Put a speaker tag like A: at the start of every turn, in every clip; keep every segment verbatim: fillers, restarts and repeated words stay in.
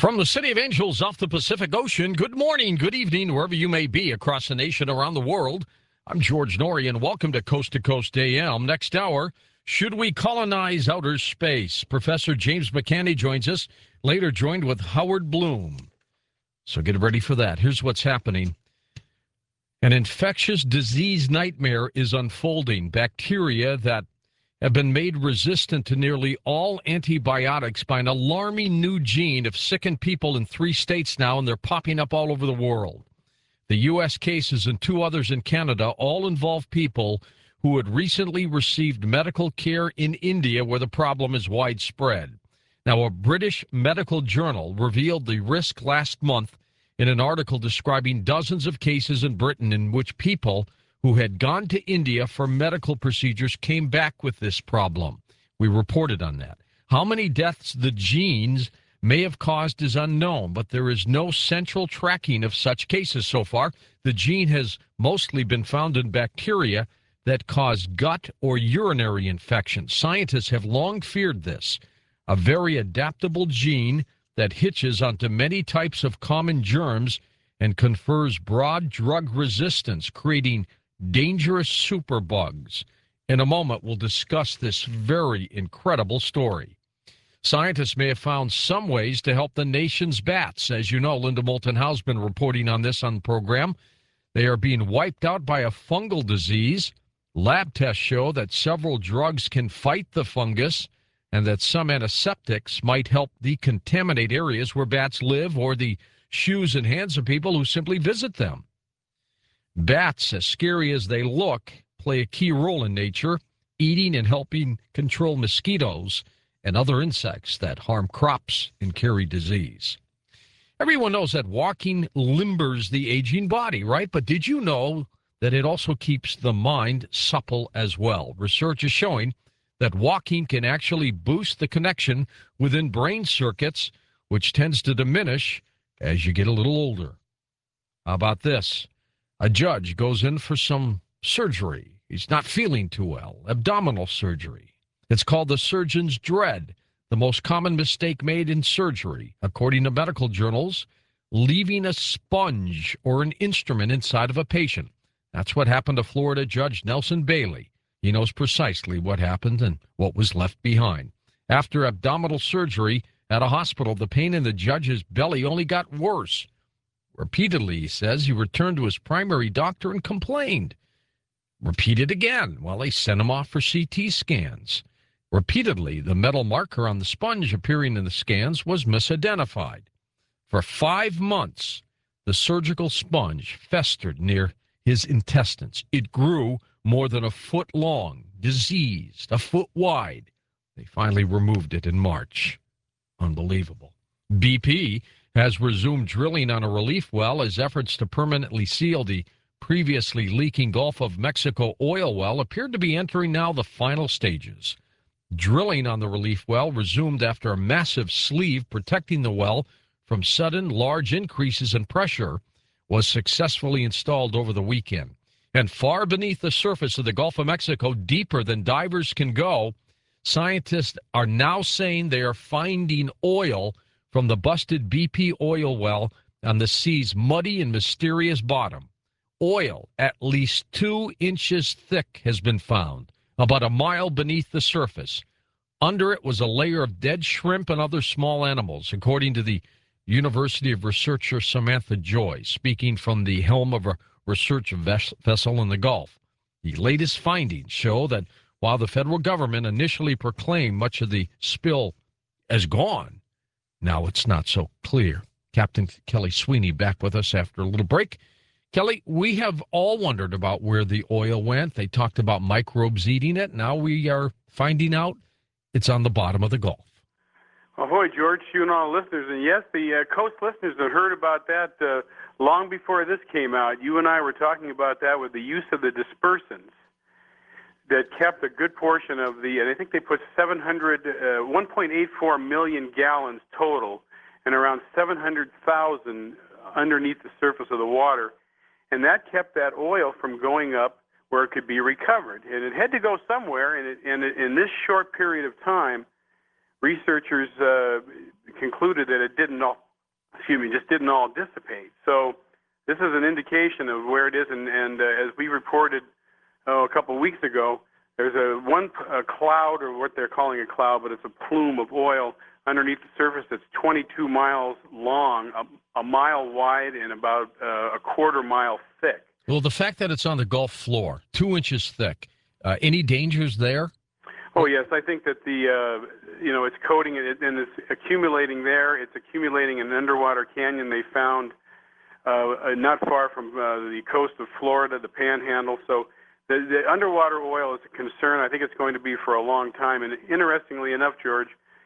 A: From the City of Angels off the Pacific Ocean, good morning, good evening, wherever you may be across the nation, around the world. I'm George Norrie, and welcome to Coast to Coast A M. Next hour, should we colonize outer space? Professor James McCanney joins us, later joined with Howard Bloom. So get ready for that. Here's what's happening. An infectious disease nightmare is unfolding. Bacteria that have been made resistant to nearly all antibiotics by an alarming new gene have sickened people in three states now, and they're popping up all over the world. The U S cases and two others in Canada all involve people who had recently received medical care in India, where the problem is widespread. Now, a British medical journal revealed the risk last month in an article describing dozens of cases in Britain in which people who had gone to India for medical procedures came back with this problem. We reported on that. How many deaths the genes may have caused is unknown, but there is no central tracking of such cases so far. The gene has mostly been found in bacteria that cause gut or urinary infections. Scientists have long feared this, a very adaptable gene that hitches onto many types of common germs and confers broad drug resistance, creating dangerous superbugs. In a moment, we'll discuss this very incredible story. Scientists may have found some ways to help the nation's bats. As you know, Linda Moulton Howe's been reporting on this on the program. They are being wiped out by a fungal disease. Lab tests show that several drugs can fight the fungus and that some antiseptics might help decontaminate areas where bats live or the shoes and hands of people who simply visit them. Bats, as scary as they look, play a key role in nature, eating and helping control mosquitoes and other insects that harm crops and carry disease. Everyone knows that walking limbers the aging body, right? But did you know that it also keeps the mind supple as well? Research is showing that walking can actually boost the connection within brain circuits, which tends to diminish as you get a little older. How about this? A judge goes in for some surgery. He's not feeling too well, abdominal surgery. It's called the surgeon's dread, the most common mistake made in surgery, according to medical journals, leaving a sponge or an instrument inside of a patient. That's what happened to Florida Judge Nelson Bailey. He knows precisely what happened and what was left behind. After abdominal surgery at a hospital, the pain in the judge's belly only got worse. Repeatedly, he says, he returned to his primary doctor and complained. Repeated again. Well, they sent him off for C T scans. Repeatedly, the metal marker on the sponge appearing in the scans was misidentified. For five months, the surgical sponge festered near his intestines. It grew more than a foot long, diseased, a foot wide. They finally removed it in March. Unbelievable. B P has resumed drilling on a relief well as efforts to permanently seal the previously leaking Gulf of Mexico oil well appeared to be entering now the final stages. Drilling on the relief well resumed after a massive sleeve protecting the well from sudden large increases in pressure was successfully installed over the weekend. And far beneath the surface of the Gulf of Mexico, deeper than divers can go, scientists are now saying they are finding oil from the busted B P oil well on the sea's muddy and mysterious bottom. Oil at least two inches thick has been found, about a mile beneath the surface. Under it was a layer of dead shrimp and other small animals, according to the University of researcher Samantha Joy, speaking from the helm of a research vessel in the Gulf. The latest findings show that while the federal government initially proclaimed much of the spill as gone, now it's not so clear. Captain Kelly Sweeney back with us after a little break. Kelly, we have all wondered about where the oil went. They talked about microbes eating it. Now we are finding out it's on the bottom of the Gulf.
B: Ahoy, George, you and all listeners. And yes, the uh, Coast listeners have heard about that uh, long before this came out. You and I were talking about that with the use of the dispersants that kept a good portion of the, and I think they put seven hundred, uh, one point eight four million gallons total, and around seven hundred thousand underneath the surface of the water. And that kept that oil from going up where it could be recovered. And it had to go somewhere, and, it, and it, in this short period of time, researchers uh, concluded that it didn't excuse me, just didn't all dissipate. So this is an indication of where it is, and, and uh, as we reported oh, a couple of weeks ago, there's a one a cloud, or what they're calling a cloud, but it's a plume of oil underneath the surface that's twenty-two miles long, a, a mile wide, and about uh, a quarter mile thick.
A: Well, the fact that it's on the Gulf floor, two inches thick, uh, any dangers there?
B: Oh, yes. I think that the, uh, you know, it's coating it and it's accumulating there. It's accumulating in an underwater canyon they found uh, not far from uh, the coast of Florida, the Panhandle. So the, the underwater oil is a concern. I think it's going to be for a long time. And interestingly enough, George,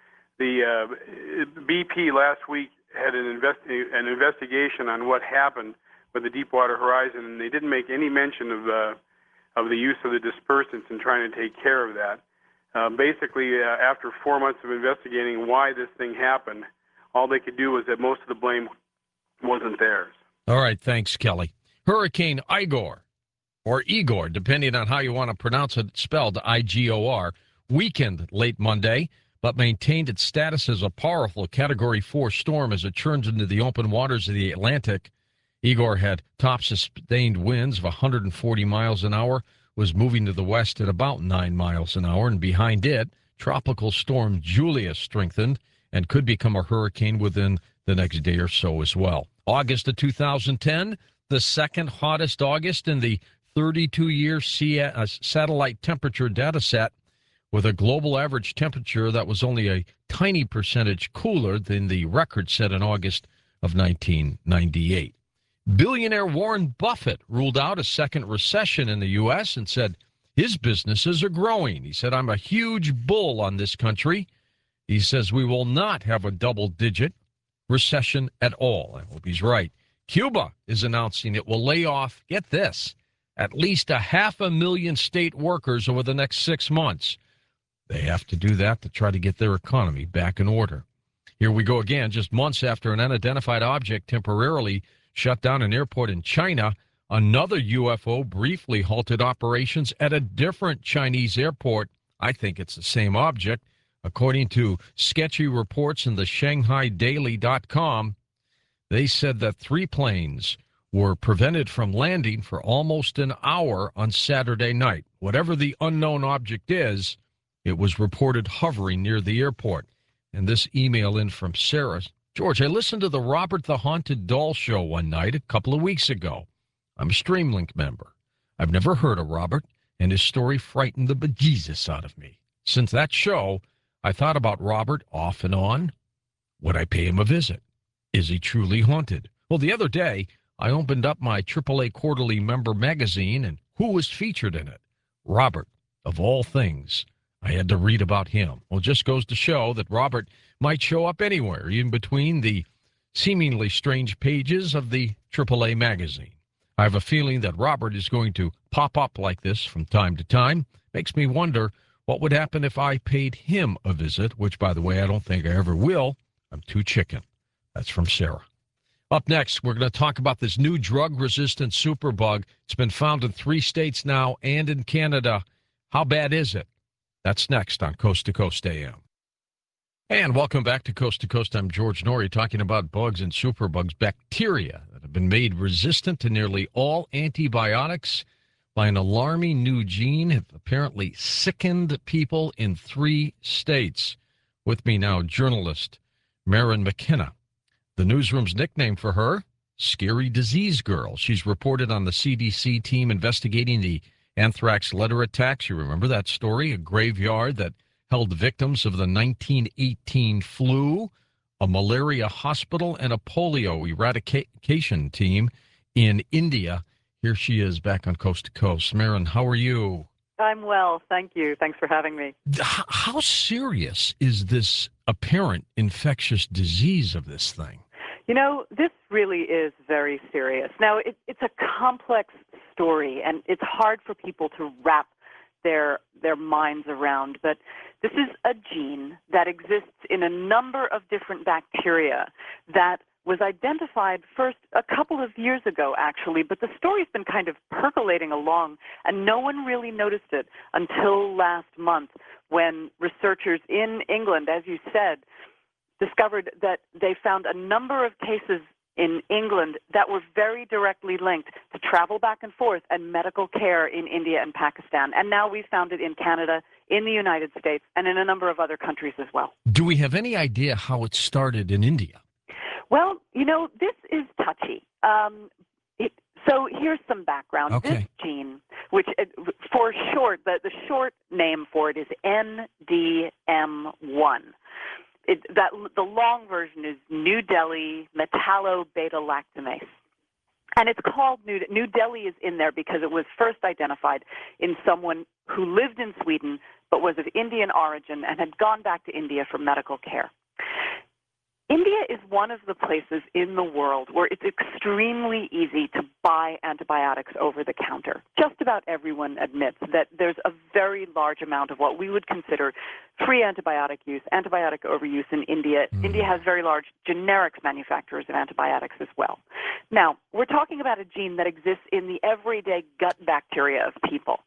B: the uh, B P last week had an, invest- an investigation on what happened with the Deepwater Horizon, and they didn't make any mention of uh, of the use of the dispersants and trying to take care of that. Uh, basically, uh, after four months of investigating why this thing happened, all they could do was that most of the blame wasn't theirs.
A: All right, thanks, Kelly. Hurricane Igor, or Igor, depending on how you want to pronounce it, spelled I G O R, weakened late Monday, but maintained its status as a powerful Category four storm as it churns into the open waters of the Atlantic. Igor had top sustained winds of one hundred forty miles an hour, was moving to the west at about nine miles an hour, and behind it, Tropical Storm Julia strengthened and could become a hurricane within the next day or so as well. August of two thousand ten, the second hottest August in the thirty-two-year uh, satellite temperature data set, with a global average temperature that was only a tiny percentage cooler than the record set in August of nineteen ninety-eight. Billionaire Warren Buffett ruled out a second recession in the U S and said his businesses are growing. He said, I'm a huge bull on this country. He says we will not have a double-digit recession at all. I hope he's right. Cuba is announcing it will lay off, get this, at least a half a million state workers over the next six months. They have to do that to try to get their economy back in order. Here we go again, just months after an unidentified object temporarily shut down an airport in China. Another U F O briefly halted operations at a different Chinese airport. I think it's the same object. According to sketchy reports in the Shanghai Daily dot com, they said that three planes were prevented from landing for almost an hour on Saturday night. Whatever the unknown object is, it was reported hovering near the airport. And this email in from Sarah. George, I listened to the Robert the Haunted Doll show one night a couple of weeks ago. I'm a Streamlink member. I've never heard of Robert, and his story frightened the bejesus out of me. Since that show, I thought about Robert off and on. Would I pay him a visit? Is he truly haunted? Well, the other day, I opened up my triple A Quarterly Member magazine, and who was featured in it? Robert, of all things. I had to read about him. Well, it just goes to show that Robert might show up anywhere, in between the seemingly strange pages of the triple A magazine. I have a feeling that Robert is going to pop up like this from time to time. Makes me wonder what would happen if I paid him a visit, which, by the way, I don't think I ever will. I'm too chicken. That's from Sarah. Up next, we're going to talk about this new drug-resistant superbug. It's been found in three states now and in Canada. How bad is it? That's next on Coast to Coast A M. And welcome back to Coast to Coast. I'm George Norrie, talking about bugs and superbugs, bacteria that have been made resistant to nearly all antibiotics by an alarming new gene, have apparently sickened people in three states. With me now, journalist Maren McKenna. The newsroom's nickname for her, Scary Disease Girl. She's reported on the C D C team investigating the anthrax letter attacks. You remember that story? A graveyard that held victims of the nineteen eighteen flu, a malaria hospital, and a polio eradication team in India. Here she is back on Coast to Coast. Maren, how are you?
C: I'm well, thank you. Thanks for having me.
A: How serious is this apparent infectious disease of this thing?
C: You know, this really is very serious. Now, it, it's a complex story, and it's hard for people to wrap their their minds around, but this is a gene that exists in a number of different bacteria that was identified first a couple of years ago, actually, but the story's been kind of percolating along, and no one really noticed it until last month when researchers in England, as you said, discovered that they found a number of cases in England that were very directly linked to travel back and forth and medical care in India and Pakistan. And now we've found it in Canada, in the United States, and in a number of other countries as well.
A: Do we have any idea how it started in India?
C: Well, you know, this is touchy. Um, it, so here's some background.
A: Okay.
C: This gene, which uh, for short, the, the short name for it is N D M one. It, that the long version is New Delhi metallobeta-lactamase. And it's called New, New Delhi is in there because it was first identified in someone who lived in Sweden but was of Indian origin and had gone back to India for medical care. India is one of the places in the world where it's extremely easy to buy antibiotics over the counter. Just about everyone admits that there's a very large amount of what we would consider free antibiotic use, antibiotic overuse in India. Mm. India has very large generics manufacturers of antibiotics as well. Now, we're talking about a gene that exists in the everyday gut bacteria of people.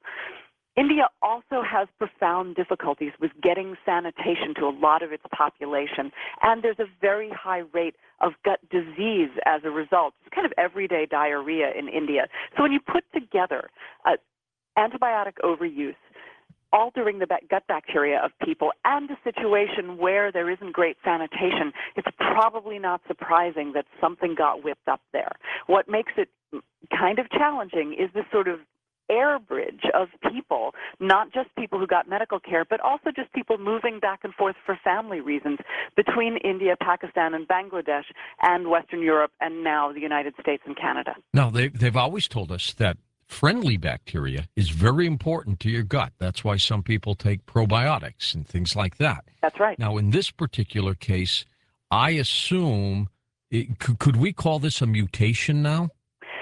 C: India also has profound difficulties with getting sanitation to a lot of its population, and there's a very high rate of gut disease as a result. It's kind of everyday diarrhea in India. So when you put together uh, antibiotic overuse, altering the gut bacteria of people, and a situation where there isn't great sanitation, it's probably not surprising that something got whipped up there. What makes it kind of challenging is this sort of air bridge of people, not just people who got medical care, but also just people moving back and forth for family reasons between India, Pakistan, and Bangladesh, and Western Europe, and now the United States and Canada.
A: Now, they, they've always told us that friendly bacteria is very important to your gut. That's why some people take probiotics and things like that.
C: That's right.
A: Now, in this particular case, I assume, it, could, could we call this a mutation now?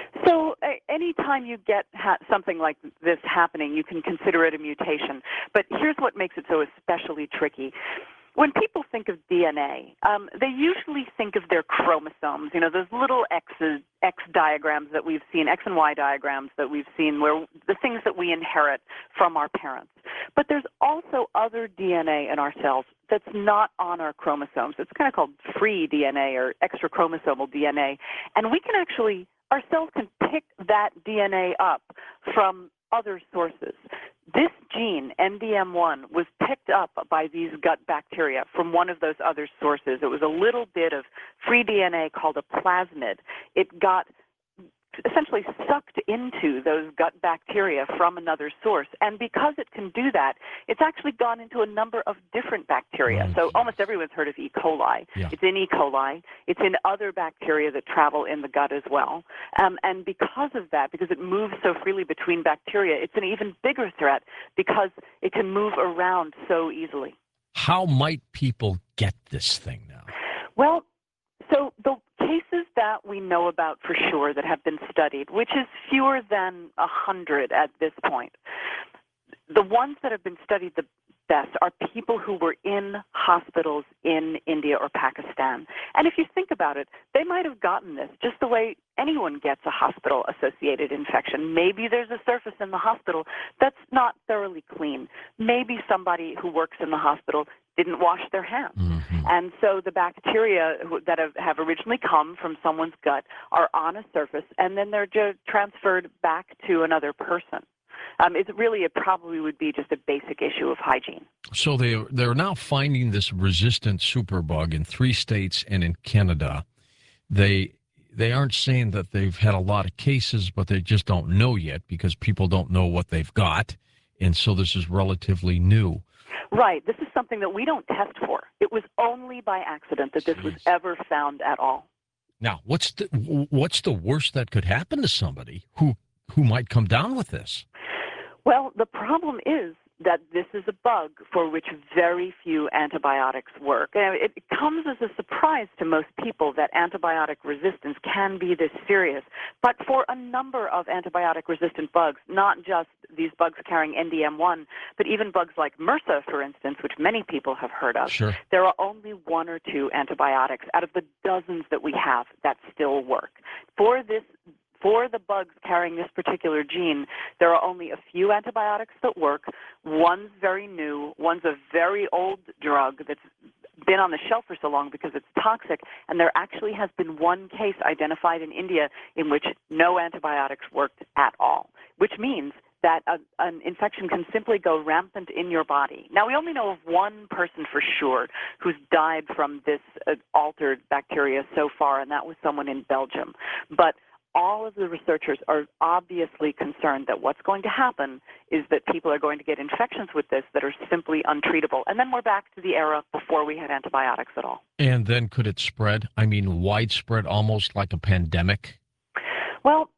C: So anytime you get ha- something like this happening, you can consider it a mutation. But here's what makes it so especially tricky. When people think of D N A, um, they usually think of their chromosomes, you know, those little X's, X diagrams that we've seen, X and Y diagrams that we've seen, where the things that we inherit from our parents. But there's also other D N A in our cells that's not on our chromosomes. It's kind of called free D N A or extrachromosomal D N A. And we can actually, our cells can pick that D N A up from other sources. This gene, N D M one, was picked up by these gut bacteria from one of those other sources. It was a little bit of free D N A called a plasmid. It got essentially sucked into those gut bacteria from another source. And because it can do that, it's actually gone into a number of different bacteria. So almost everyone's heard of E. coli. Yeah. It's in E. coli. It's in other bacteria that travel in the gut as well. Um, and because of that, because it moves so freely between bacteria, it's an even bigger threat because it can move around so easily.
A: How might people get this thing now?
C: Well, so the cases that we know about for sure that have been studied, which is fewer than one hundred at this point, the ones that have been studied the best are people who were in hospitals in India or Pakistan. And if you think about it, they might have gotten this just the way anyone gets a hospital-associated infection. Maybe there's a surface in the hospital that's not thoroughly clean. Maybe somebody who works in the hospital didn't wash their hands. Mm-hmm. And so the bacteria that have, have originally come from someone's gut are on a surface, and then they're just transferred back to another person. Um, it's really, it probably would be just a basic issue of hygiene.
A: So they, they're now finding this resistant superbug in three states and in Canada. They they aren't saying that they've had a lot of cases, but they just don't know yet because people don't know what they've got. And so this is relatively new.
C: Right. This is something that we don't test for. It was only by accident that this Jeez. was ever found at all.
A: Now, what's the, what's the worst that could happen to somebody who who might come down with this?
C: Well, the problem is that this is a bug for which very few antibiotics work. And it comes as a surprise to most people that antibiotic resistance can be this serious. But for a number of antibiotic-resistant bugs, not just these bugs carrying N D M one, but even bugs like MRSA, for instance, which many people have heard of,
A: sure.
C: there are only one or two antibiotics out of the dozens that we have that still work. For this For the bugs carrying this particular gene, there are only a few antibiotics that work. One's very new. One's a very old drug that's been on the shelf for so long because it's toxic, and there actually has been one case identified in India in which no antibiotics worked at all, which means that a, an infection can simply go rampant in your body. Now, we only know of one person for sure who's died from this uh, altered bacteria so far, and that was someone in Belgium. But all of the researchers are obviously concerned that what's going to happen is that people are going to get infections with this that are simply untreatable. And then we're back to the era before we had antibiotics at all.
A: And then could it spread? I mean, widespread, almost like a pandemic?
C: Well,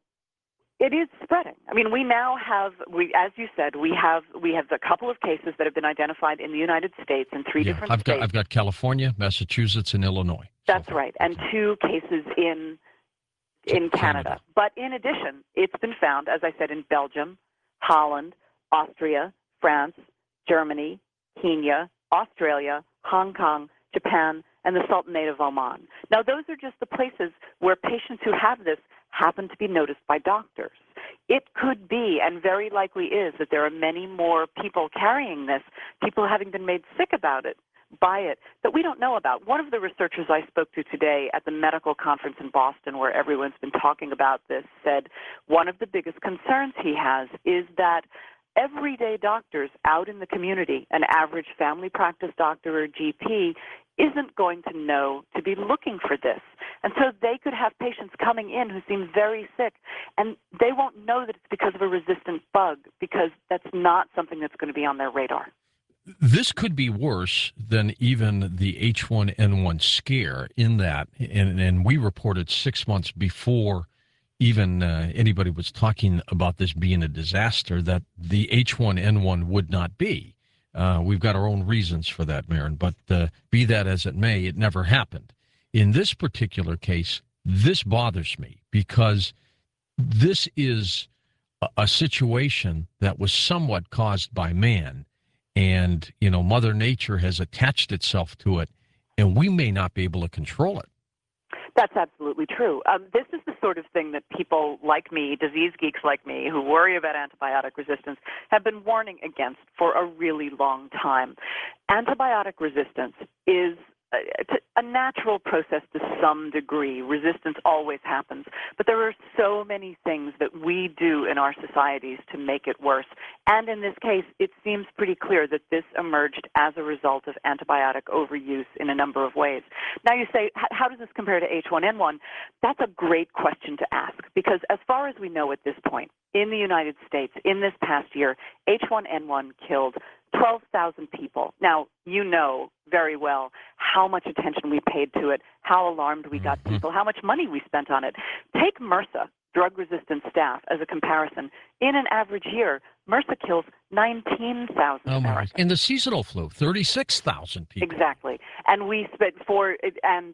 C: it is spreading. I mean, we now have, we, as you said, we have we have a couple of cases that have been identified in the United States in three
A: yeah,
C: different
A: I've
C: states.
A: Got, I've got California, Massachusetts, and Illinois.
C: That's
A: so
C: right, and two cases in in Canada.
A: Canada.
C: But in addition, it's been found, as I said, in Belgium, Holland, Austria, France, Germany, Kenya, Australia, Hong Kong, Japan, and the Sultanate of Oman. Now, those are just the places where patients who have this happen to be noticed by doctors. It could be, and very likely is, that there are many more people carrying this, people having been made sick about it, by it, that we don't know about. One of the researchers I spoke to today at the medical conference in Boston, where everyone's been talking about this, said one of the biggest concerns he has is that everyday doctors out in the community, an average family practice doctor or G P, isn't going to know to be looking for this. And so they could have patients coming in who seem very sick, and they won't know that it's because of a resistant bug, because that's not something that's going to be on their radar.
A: This could be worse than even the H one N one scare in that, and, and we reported six months before even uh, anybody was talking about this being a disaster, that the H one N one would not be. Uh, we've got our own reasons for that, Maren, but uh, be that as it may, it never happened. In this particular case, this bothers me because this is a, a situation that was somewhat caused by man, and, you know, Mother Nature has attached itself to it, and we may not be able to control it.
C: That's absolutely true. Um, this is the sort of thing that people like me, disease geeks like me, who worry about antibiotic resistance, have been warning against for a really long time. Antibiotic resistance is a, a natural process to some degree. Resistance always happens. But there are so many things that we do in our societies to make it worse. And in this case, it seems pretty clear that this emerged as a result of antibiotic overuse in a number of ways. Now you say, how does this compare to H one N one? That's a great question to ask, because as far as we know at this point, in the United States, in this past year, H one N one killed twelve thousand people. Now, you know very well how much attention we paid to it, how alarmed we got people, how much money we spent on it. Take MRSA, drug-resistant staph, as a comparison. In an average year, MRSA kills nineteen thousand
A: oh
C: Americans.
A: In the seasonal flu, thirty-six thousand people.
C: Exactly. And we spent for and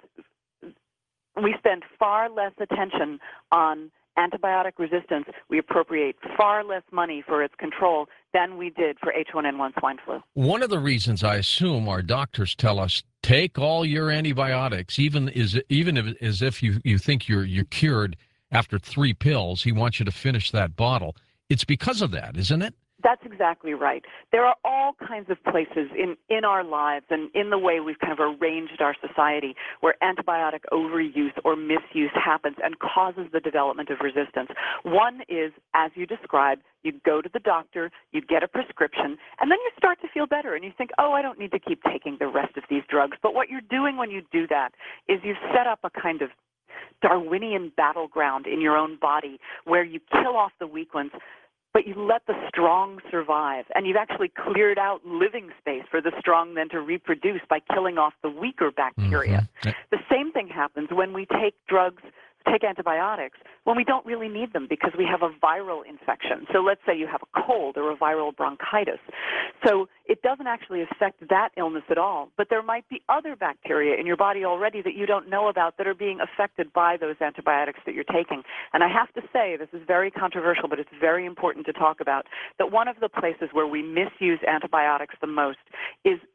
C: we spend far less attention on antibiotic resistance. We appropriate far less money for its control than we did for H one N one swine flu.
A: One of the reasons I assume our doctors tell us take all your antibiotics, even is even if, as if you, you think you're you're cured after three pills, he wants you to finish that bottle. It's because of that, isn't it?
C: That's exactly right. There are all kinds of places in, in our lives and in the way we've kind of arranged our society where antibiotic overuse or misuse happens and causes the development of resistance. One is, as you described, you go to the doctor, you get a prescription, and then you start to feel better, and you think, oh, I don't need to keep taking the rest of these drugs. But what you're doing when you do that is you set up a kind of Darwinian battleground in your own body where you kill off the weak ones, but you let the strong survive, and you've actually cleared out living space for the strong then to reproduce by killing off the weaker bacteria.
A: Mm-hmm.
C: The same thing happens when we take drugs, take antibiotics, when we don't really need them because we have a viral infection. So let's say you have a cold or a viral bronchitis. So it doesn't actually affect that illness at all, but there might be other bacteria in your body already that you don't know about that are being affected by those antibiotics that you're taking. And I have to say, this is very controversial, but it's very important to talk about, that one of the places where we misuse antibiotics the most is we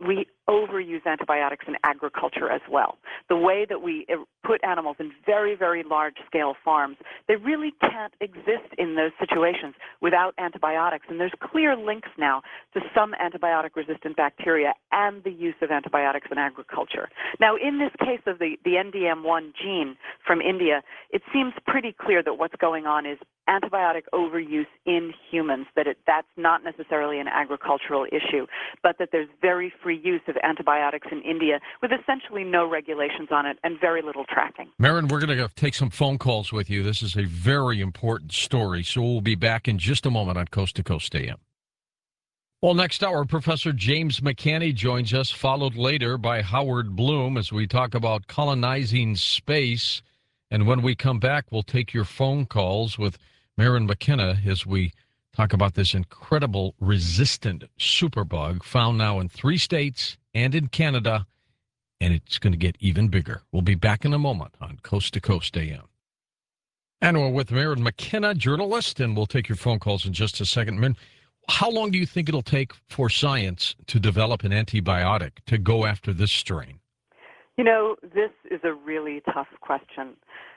C: overuse antibiotics in agriculture as well. The way that we put animals in very, very large-scale farms, they really can't exist in those situations without antibiotics. And there's clear links now to some antibiotic-resistant bacteria and the use of antibiotics in agriculture. Now, in this case of the, the N D M one gene from India, it seems pretty clear that what's going on is antibiotic overuse in humans, that it, that's not necessarily an agricultural issue, but that there's very free use of antibiotics in India with essentially no regulations on it and very little tracking.
A: Maren, we're going to take some phone calls with you. This is a very important story, so we'll be back in just a moment on Coast to Coast A M. Well, next hour, Professor James McCanney joins us, followed later by Howard Bloom as we talk about colonizing space. And when we come back, we'll take your phone calls with Maren McKenna as we talk about this incredible resistant superbug found now in three states and in Canada, and it's going to get even bigger. We'll be back in a moment on Coast to Coast A M. And we're with Maren McKenna, journalist, and we'll take your phone calls in just a second. Maren, how long do you think it'll take for science to develop an antibiotic to go after this strain?
C: You know, this is a really tough question.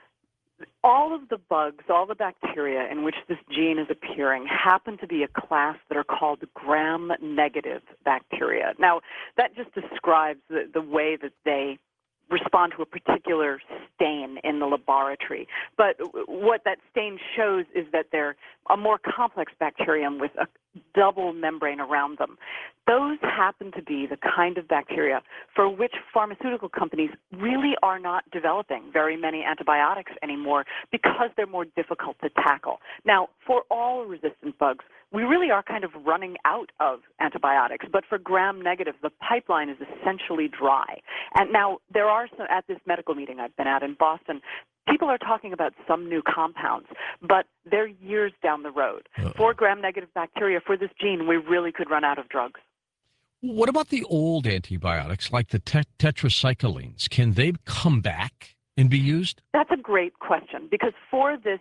C: All of the bugs, all the bacteria in which this gene is appearing happen to be a class that are called gram-negative bacteria. Now, that just describes the, the way that they respond to a particular stain in the laboratory. But what that stain shows is that they're a more complex bacterium with a double membrane around them. Those happen to be the kind of bacteria for which pharmaceutical companies really are not developing very many antibiotics anymore because they're more difficult to tackle. Now, for all resistant bugs, we really are kind of running out of antibiotics, but for gram-negative, the pipeline is essentially dry. And now there are some, at this medical meeting I've been at in Boston, people are talking about some new compounds, but they're years down the road. Uh-oh. For gram-negative bacteria, for this gene, we really could run out of drugs.
A: What about the old antibiotics, like the tet- tetracyclines? Can they come back and be used?
C: That's a great question, because for this,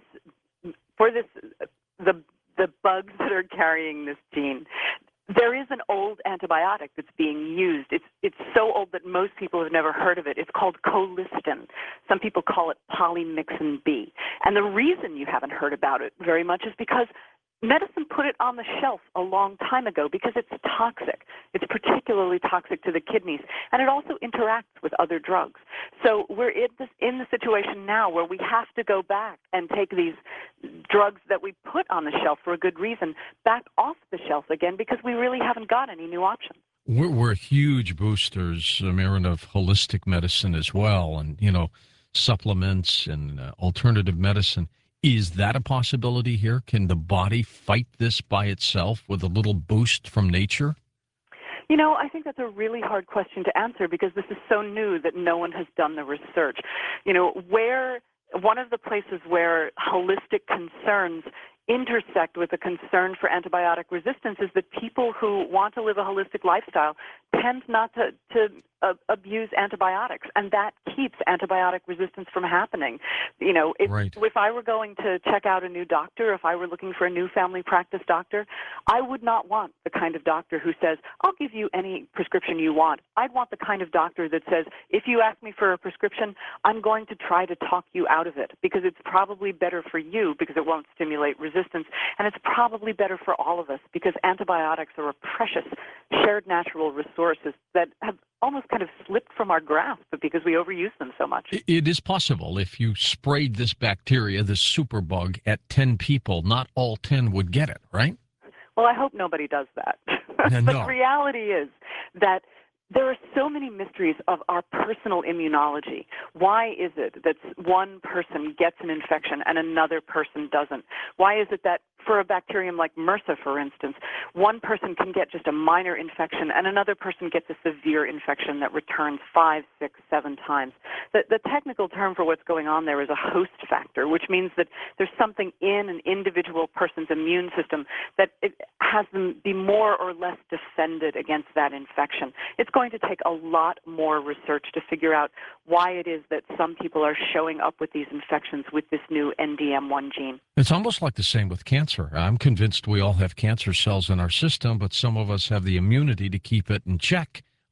C: for this, the the bugs that are carrying this gene, there is an old antibiotic that's being used. It's it's so old that most people have never heard of it. It's called colistin. Some people call it polymyxin B. And the reason you haven't heard about it very much is because medicine put it on the shelf a long time ago because it's toxic. It's particularly toxic to the kidneys, and it also interacts with other drugs. So we're in, this, in the situation now where we have to go back and take these drugs that we put on the shelf for a good reason back off the shelf again because we really haven't got any new options.
A: We're, we're huge boosters, Maren, of holistic medicine as well, and, you know, supplements and uh, alternative medicine. Is that a possibility here? Can the body fight this by itself with a little boost from nature?
C: You know, I think that's a really hard question to answer because this is so new that no one has done the research. You know, where one of the places where holistic concerns intersect with a concern for antibiotic resistance is that people who want to live a holistic lifestyle tend not to, to uh, abuse antibiotics, and that keeps antibiotic resistance from happening. You know, if,
A: right.
C: if I were going to check out a new doctor, if I were looking for a new family practice doctor, I would not want the kind of doctor who says, I'll give you any prescription you want. I'd want the kind of doctor that says, if you ask me for a prescription, I'm going to try to talk you out of it because it's probably better for you because it won't stimulate resistance, and it's probably better for all of us because antibiotics are a precious shared natural resources that have almost kind of slipped from our grasp because we overuse them so much.
A: It is possible if you sprayed this bacteria, this superbug, at ten people, not all ten would get it, right?
C: Well, I hope nobody does that.
A: No.
C: But the reality is that there are so many mysteries of our personal immunology. Why is it that one person gets an infection and another person doesn't? Why is it that for a bacterium like MRSA, for instance, one person can get just a minor infection and another person gets a severe infection that returns five, six, seven times? The, the technical term for what's going on there is a host factor, which means that there's something in an individual person's immune system that it has them be more or less defended against that infection. It's going to take a lot more research to figure out why it is that some people are showing up with these infections with this new N D M one gene.
A: It's almost like the same with cancer. I'm convinced we all have cancer cells in our system, but some of us have the immunity to keep it in check.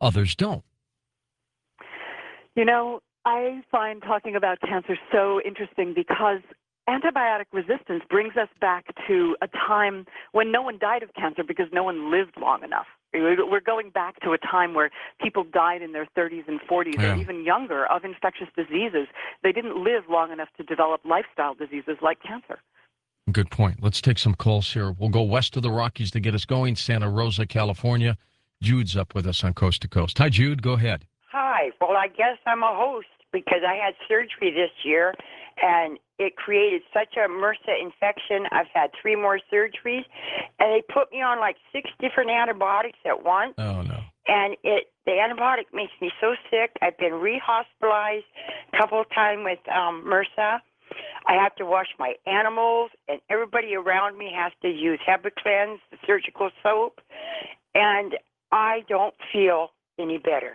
A: others don't.
C: You know, I find talking about cancer so interesting because antibiotic resistance brings us back to a time when no one died of cancer because no one lived long enough. We're going back to a time where people died in their thirties and forties
A: Yeah.
C: or even younger of infectious diseases. They didn't live long enough to develop lifestyle diseases like cancer.
A: Good point. Let's take some calls here. We'll go west of the Rockies to get us going. Santa Rosa, California. Jude's up with us on Coast to Coast. Hi, Jude. Go ahead.
D: Hi. Well, I guess I'm a host because I had surgery this year, and it created such a MRSA infection. I've had three more surgeries, and they put me on like six different antibiotics at once.
A: Oh, no.
D: And it the antibiotic makes me so sick. I've been re-hospitalized a couple of times with um, MRSA. I have to wash my animals, and everybody around me has to use HepaCleanse, the surgical soap, and I don't feel any better.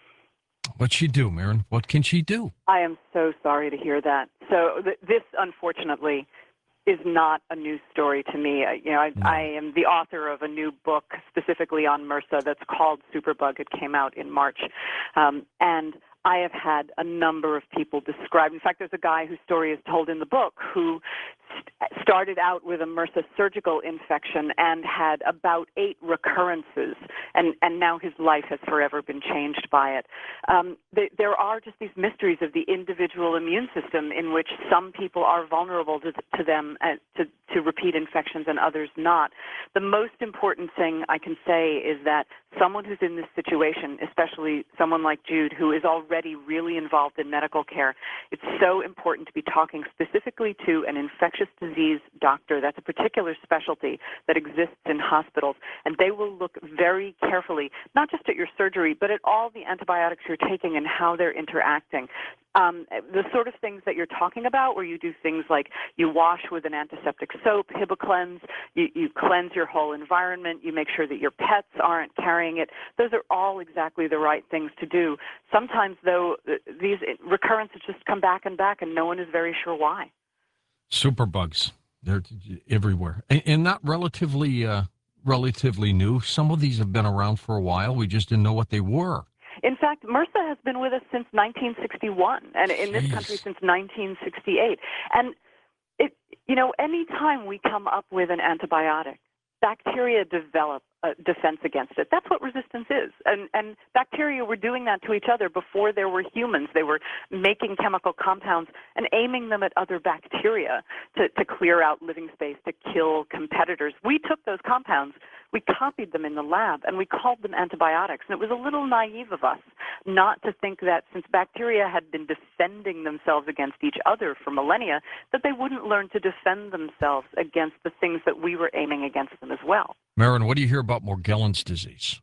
A: What'd she do, Maren? What can she do?
C: I am so sorry to hear that. So th- this, unfortunately, is not a news story to me. Uh, you know, I,
A: No.
C: I am the author of a new book specifically on MRSA that's called Superbug. It came out in March, um, and I have had a number of people describe. In fact, there's a guy whose story is told in the book who st- started out with a MRSA surgical infection and had about eight recurrences, and, and now his life has forever been changed by it. Um, th- there are just these mysteries of the individual immune system in which some people are vulnerable to, to them, uh, to, to repeat infections and others not. The most important thing I can say is that someone who's in this situation, especially someone like Jude, who is already really involved in medical care, it's so important to be talking specifically to an infectious disease doctor. That's a particular specialty that exists in hospitals, and they will look very carefully, not just at your surgery, but at all the antibiotics you're taking and how they're interacting. Um, the sort of things that you're talking about, where you do things like you wash with an antiseptic soap, HibaCleanse, you, you cleanse your whole environment, you make sure that your pets aren't carrying it. Those are all exactly the right things to do. Sometimes, though, these recurrences just come back and back, and no one is very sure why.
A: Superbugs. They're everywhere. And, and not relatively, uh, relatively new. Some of these have been around for a while. We just didn't know what they were.
C: In fact, MRSA has been with us since nineteen sixty-one, and in this
A: Jeez.
C: country since nineteen sixty-eight. And, it, you know, any time we come up with an antibiotic, bacteria develop a defense against it. That's what resistance is. And, and bacteria were doing that to each other before there were humans. They were making chemical compounds and aiming them at other bacteria to, to clear out living space, to kill competitors. We took those compounds, we copied them in the lab, and we called them antibiotics. And it was a little naive of us not to think that since bacteria had been defending themselves against each other for millennia, that they wouldn't learn to defend themselves against the things that we were aiming against them as well.
A: Maren, what do you hear about Morgellons disease?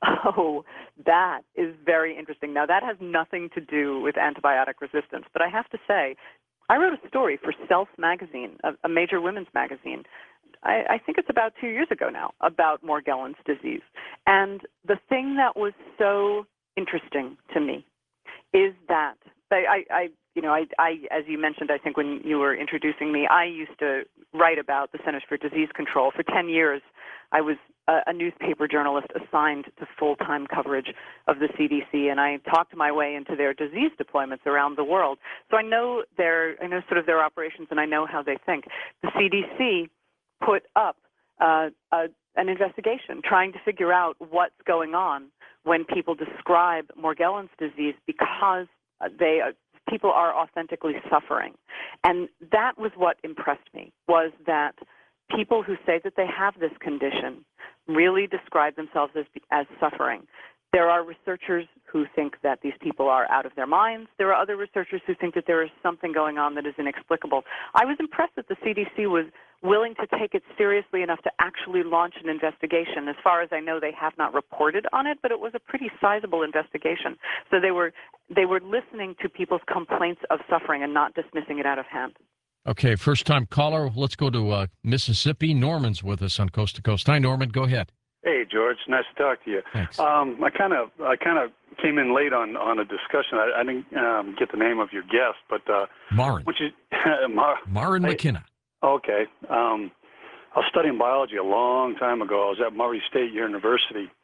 C: Oh, that is very interesting. Now, that has nothing to do with antibiotic resistance, but I have to say, I wrote a story for Self magazine, a, a major women's magazine. I, I think it's about two years ago now, about Morgellons disease. And the thing that was so interesting to me is that I, I you know, I, I, as you mentioned, I think when you were introducing me, I used to write about the Centers for Disease Control. For ten years, I was a, a newspaper journalist assigned to full-time coverage of the C D C, and I talked my way into their disease deployments around the world. So I know their, I know sort of their operations, and I know how they think. The C D C put up uh, a, an investigation trying to figure out what's going on when people describe Morgellons disease because they uh, people are authentically suffering. And that was what impressed me, was that people who say that they have this condition really describe themselves as, as suffering. There are researchers who think that these people are out of their minds. There are other researchers who think that there is something going on that is inexplicable. I was impressed that the C D C was willing to take it seriously enough to actually launch an investigation. As far as I know, they have not reported on it, but it was a pretty sizable investigation. So they were they were listening to people's complaints of suffering and not dismissing it out of hand.
A: Okay, first-time caller. Let's go to uh, Mississippi. Norman's with us on Coast to Coast. Hi, Norman. Go ahead.
E: Hey, George. Nice to talk to you.
A: Thanks.
E: Um, I kind of, I kind of came in late on, on a discussion. I, I didn't um, get the name of your guest, but uh,
A: Marin.
E: which is Mar-
A: Marin
E: I-
A: McKenna.
E: Okay. Um, I was studying biology a long time ago. I was at Murray State University,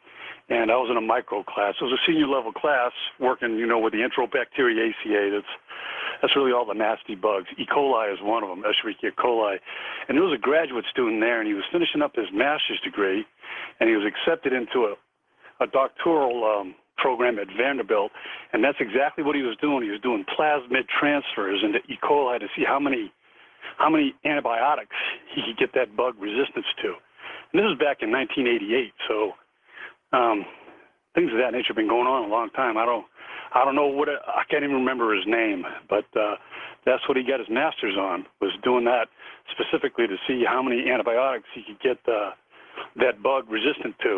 E: and I was in a micro class. It was a senior level class working, you know, with the Enterobacteriaceae. That's, that's really all the nasty bugs. E. coli is one of them, Escherichia coli. And there was a graduate student there, and he was finishing up his master's degree, and he was accepted into a, a doctoral um, program at Vanderbilt, and that's exactly what he was doing. He was doing plasmid transfers into E. coli to see how many how many antibiotics he could get that bug resistance to. And this was back in nineteen eighty-eight, so um, things of that nature have been going on a long time. I don't I don't know what it, I can't even remember his name, but uh, that's what he got his master's on, was doing that specifically to see how many antibiotics he could get uh, that bug resistant to.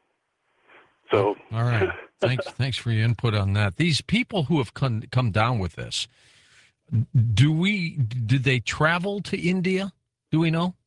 E: So,
A: all right. Thanks. Thanks for your input on that. These people who have come come down with this, do we? Did they travel to India? Do we know?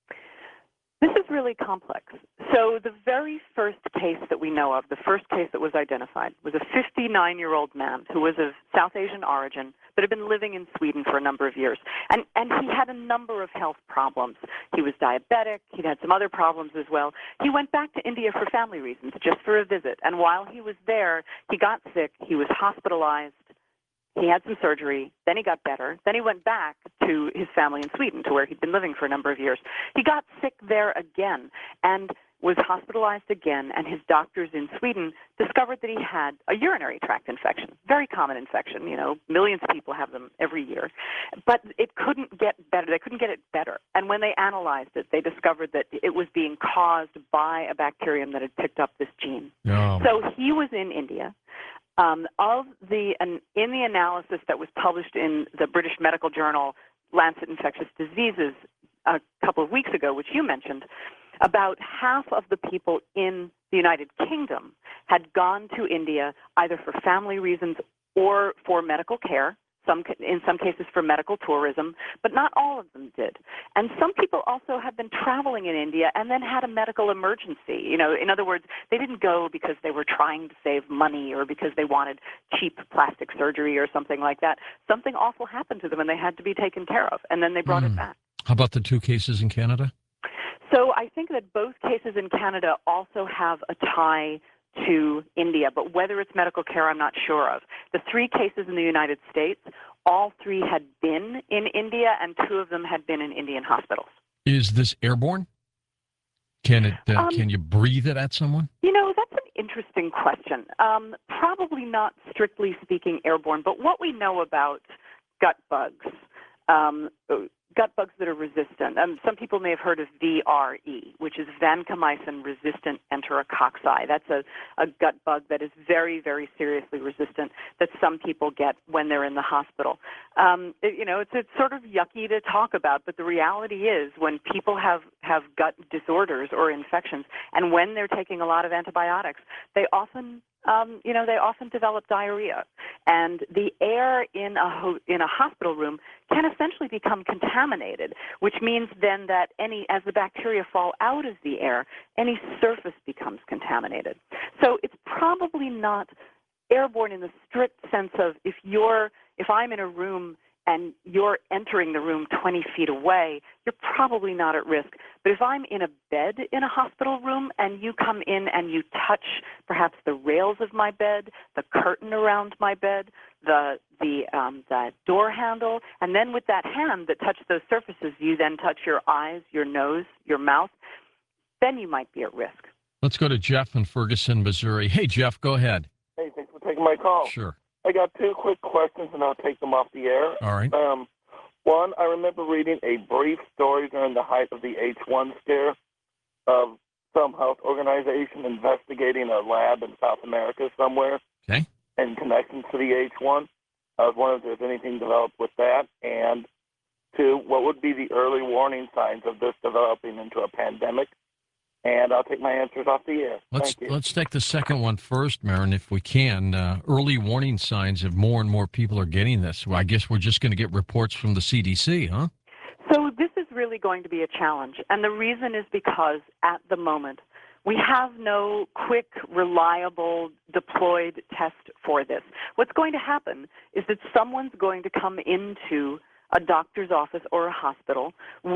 C: This is really complex. So the very first case that we know of, the first case that was identified, was a fifty-nine-year-old man who was of South Asian origin but had been living in Sweden for a number of years. And, and he had a number of health problems. He was diabetic. He'd had some other problems as well. He went back to India for family reasons, just for a visit. And while he was there, he got sick. He was hospitalized. He had some surgery, then he got better, then he went back to his family in Sweden, to where he'd been living for a number of years. He got sick there again and was hospitalized again, and his doctors in Sweden discovered that he had a urinary tract infection, very common infection. You know, millions of people have them every year. But it couldn't get better. They couldn't get it better. And when they analyzed it, they discovered that it was being caused by a bacterium that had picked up this gene.
A: Oh.
C: So he was in India. Um, of the an, in the analysis that was published in the British Medical Journal, Lancet Infectious Diseases, a couple of weeks ago, which you mentioned, about half of the people in the United Kingdom had gone to India either for family reasons or for medical care, some in some cases for medical tourism, but not all of them did. And some people also have been traveling in India and then had a medical emergency. You know, in other words, they didn't go because they were trying to save money or because they wanted cheap plastic surgery or something like that. Something awful happened to them and they had to be taken care of, and then they brought
A: mm.
C: it back.
A: How about the two cases in Canada?
C: So I think that both cases in Canada also have a tie to India, but whether it's medical care, I'm not sure of. The three cases in the United States, all three had been in India, and two of them had been in Indian hospitals.
A: Is this airborne? Can it? Uh,
C: um,
A: can you breathe it at someone?
C: You know, that's an interesting question. Um, probably not strictly speaking airborne, but what we know about gut bugs, um, gut bugs that are resistant. Um, some people may have heard of V R E, which is vancomycin-resistant enterococci. That's a, a gut bug that is very, very seriously resistant that some people get when they're in the hospital. Um, it, you know, it's, it's sort of yucky to talk about, but the reality is when people have, have gut disorders or infections, and when they're taking a lot of antibiotics, they often Um, you know, they often develop diarrhea, and the air in a ho- in a hospital room can essentially become contaminated, which means then that any as the bacteria fall out of the air, any surface becomes contaminated. So it's probably not airborne in the strict sense of if you're if I'm in a room and you're entering the room twenty feet away, you're probably not at risk. But if I'm in a bed in a hospital room and you come in and you touch perhaps the rails of my bed, the curtain around my bed, the the um, the door handle, and then with that hand that touched those surfaces, you then touch your eyes, your nose, your mouth, then you might be at risk.
A: Let's go to Jeff in Ferguson, Missouri. Hey, Jeff, go ahead.
F: Hey, thanks for taking my call.
A: Sure.
F: I got two quick questions, and I'll take them off the air.
A: All right.
F: Um, one, I remember reading a brief story during the height of the H one scare of some health organization investigating a lab in South America somewhere
A: Okay.
F: in connection to the H one. I was wondering if there's anything developed with that. And two, what would be the early warning signs of this developing into a pandemic? And I'll take my answers off the air.
A: Let's
F: Thank you.
A: let's take the second one first, Marin, if we can. Uh, early warning signs if more and more people are getting this. Well, I guess we're just going to get reports from the C D C, huh?
C: So this is really going to be a challenge, and the reason is because at the moment we have no quick, reliable, deployed test for this. What's going to happen is that someone's going to come into a doctor's office or a hospital with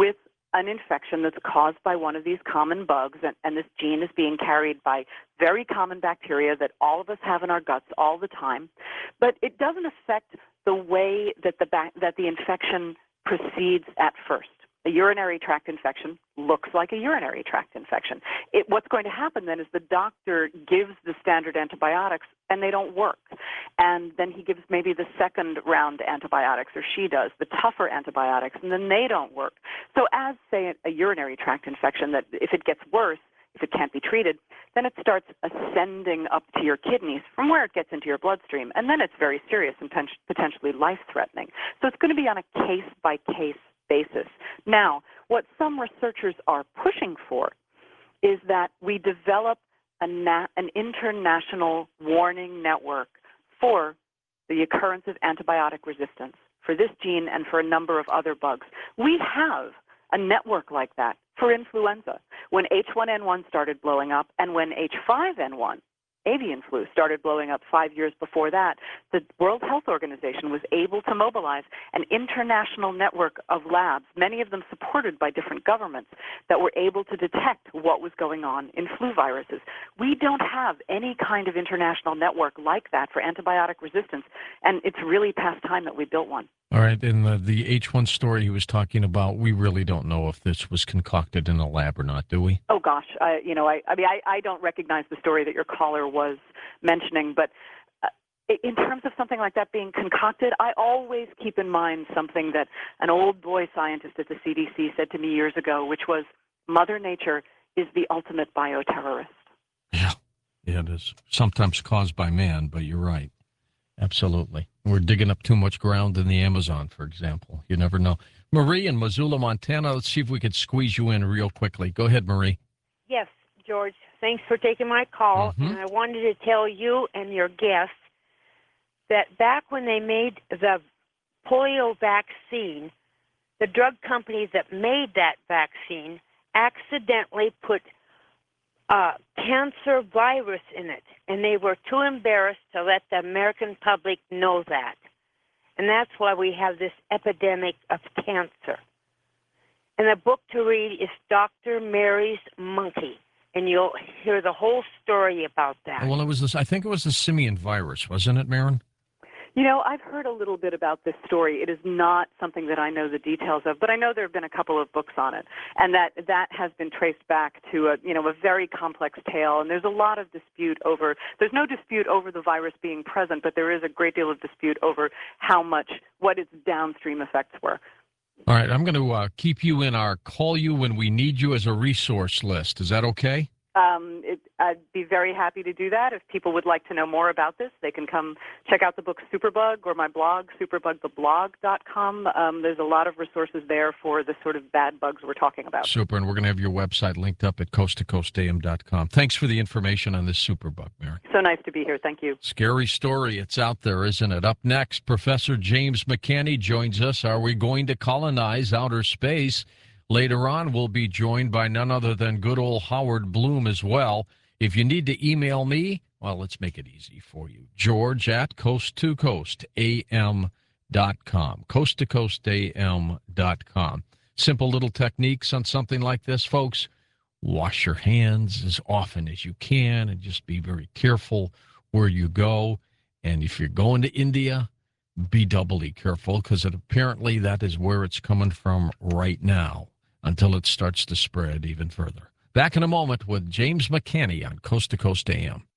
C: an infection that's caused by one of these common bugs, and, and this gene is being carried by very common bacteria that all of us have in our guts all the time, but it doesn't affect the way that the bac- that the infection proceeds at first. A urinary tract infection looks like a urinary tract infection. It, what's going to happen then is the doctor gives the standard antibiotics and they don't work. And then he gives maybe the second round antibiotics, or she does, the tougher antibiotics, and then they don't work. So as, say, a urinary tract infection, that if it gets worse, if it can't be treated, then it starts ascending up to your kidneys from where it gets into your bloodstream. And then it's very serious and potentially life-threatening. So it's going to be on a case-by-case basis. Now, what some researchers are pushing for is that we develop a na- an international warning network for the occurrence of antibiotic resistance for this gene and for a number of other bugs. We have a network like that for influenza. When H one N one started blowing up and when H five N one, avian flu, started blowing up five years before that, the World Health Organization was able to mobilize an international network of labs, many of them supported by different governments, that were able to detect what was going on in flu viruses. We don't have any kind of international network like that for antibiotic resistance, and it's really past time that we built one.
A: All right, in the, the H one story he was talking about, we really don't know if this was concocted in a lab or not, do we?
C: Oh, gosh. I, you know, I, I mean, I, I don't recognize the story that your caller was mentioning, but uh, in terms of something like that being concocted, I always keep in mind something that an old boy scientist at the C D C said to me years ago, which was, Mother Nature is the ultimate bioterrorist.
A: Yeah, yeah, it is. Sometimes caused by man, but you're right. Absolutely. We're digging up too much ground in the Amazon, for example. You never know. Marie in Missoula, Montana, let's see if we could squeeze you in real quickly. Go ahead, Marie.
G: Yes, George. Thanks for taking my call.
A: Mm-hmm.
G: And I wanted to tell you and your guests that back when they made the polio vaccine, the drug companies that made that vaccine accidentally put uh, cancer virus in it, and they were too embarrassed to let the American public know that. And that's why we have this epidemic of cancer. And the book to read is Doctor Mary's Monkey, and you'll hear the whole story about that.
A: Well, it was this. I think it was the simian virus, wasn't it, Marin?
C: You know, I've heard a little bit about this story. It is not something that I know the details of, but I know there have been a couple of books on it, and that that has been traced back to a, you know, a very complex tale. And there's a lot of dispute over. There's no dispute over the virus being present, but there is a great deal of dispute over how much, what its downstream effects were.
A: All right, I'm going to uh, keep you in our call you when we need you as a resource list. Is that okay?
C: Um, it, I'd be very happy to do that. If people would like to know more about this, they can come check out the book Superbug or my blog, superbug the blog dot com. Um, there's a lot of resources there for the sort of bad bugs we're talking about.
A: Super, and we're going to have your website linked up at coast to coast a m dot com. Thanks for the information on this superbug, Mary.
C: So nice to be here. Thank you.
A: Scary story. It's out there, isn't it? Up next, Professor James McCanney joins us. Are we going to colonize outer space? Later on, we'll be joined by none other than good old Howard Bloom as well. If you need to email me, well, let's make it easy for you. George at coast to coast a m dot com. coast to coast a m dot com. Simple little techniques on something like this, folks. Wash your hands as often as you can and just be very careful where you go. And if you're going to India, be doubly careful because apparently that is where it's coming from right now, until it starts to spread even further. Back in a moment with James McCanney on Coast to Coast A M.